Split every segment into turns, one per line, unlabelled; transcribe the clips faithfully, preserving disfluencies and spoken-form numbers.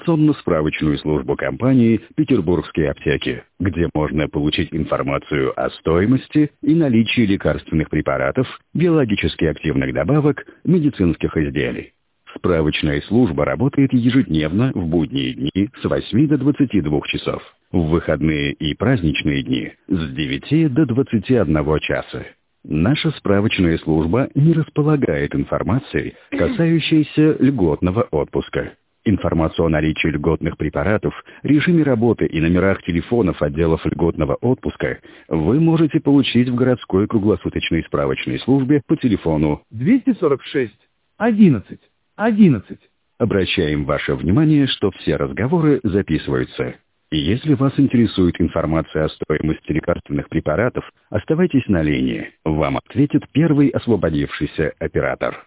информационно-справочную службу компании «Петербургские аптеки», где можно получить информацию о стоимости и наличии лекарственных препаратов, биологически активных добавок, медицинских изделий. Справочная служба работает ежедневно в будние дни с восьми до двадцати двух часов, в выходные и праздничные дни с девяти до двадцати одного часа. Наша справочная служба не располагает информацией, касающейся льготного отпуска. Информацию о наличии льготных препаратов, режиме работы и номерах телефонов отделов льготного отпуска вы можете получить в городской круглосуточной справочной службе по телефону
двести сорок шесть одиннадцать одиннадцать.
Обращаем ваше внимание, что все разговоры записываются. И если вас интересует информация о стоимости лекарственных препаратов, оставайтесь на линии. Вам ответит первый освободившийся оператор.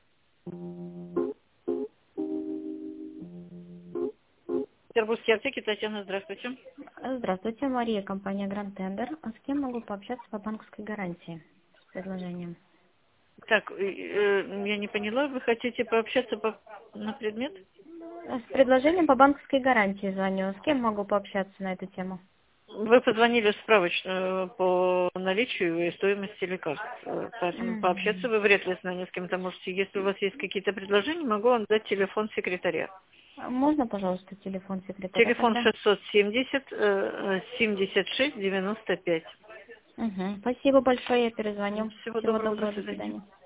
Петербургские аптеки, Татьяна, здравствуйте.
Здравствуйте, Мария, компания Grand Tender. А с кем могу пообщаться по банковской гарантии с предложением?
Так, э, я не поняла, вы хотите пообщаться по, на предмет?
С предложением по банковской гарантии звоню. С кем могу пообщаться на эту тему?
Вы позвонили в справочную по наличию и стоимости лекарств. Поэтому mm-hmm. пообщаться вы вряд ли с нами с кем-то можете. Если у вас есть какие-то предложения, могу вам дать телефон секретаря.
Можно, пожалуйста, телефон секретаря?
Телефон шестьсот семьдесят семьдесят шесть девяносто пять.
Угу. Спасибо большое, я перезвоню.
Всего, Всего
доброго,
доброго,
до
до свидания.
свидания.